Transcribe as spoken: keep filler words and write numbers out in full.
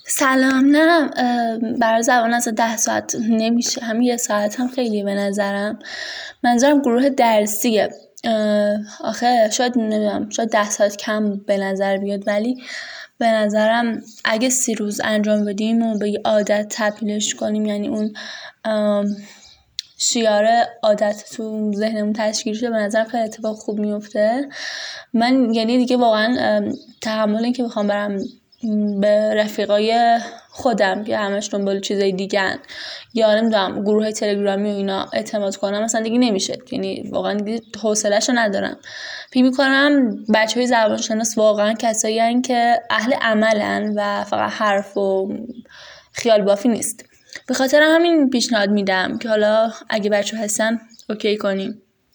سلام. نه اه، برای زبان از ده ساعت نمیشه، همین یه ساعت هم خیلی به نظرم. منظورم گروه درسیه. اه، آخه شاید نمیدونم شاید ده ساعت کم به نظر بیاد، ولی به نظرم اگه سی روز انجام بدیم و به یه عادت تبدیلش کنیم، یعنی اون ام، شیار عادت تو ذهنمون تشکیل شه، به نظرم خیلی اتفاق خوب میفته. من یعنی دیگه واقعا ام، تحمل این که بخوام برم م، به رفیقای خودم که همش دنبال چیزای دیگن یا نمیدونم گروه تلگرامی و اینا اعتماد کنم مثلا دیگه نمیشه، یعنی واقعا دیگه حوصله‌شو ندارم. فکر می‌کنم بچهای زبان شناس واقعا کسایی هن که اهل عملن و فقط حرف و خیال بافی نیست. به خاطر همین پیشنهاد میدم که حالا اگه بچه هستن اوکی کنیم.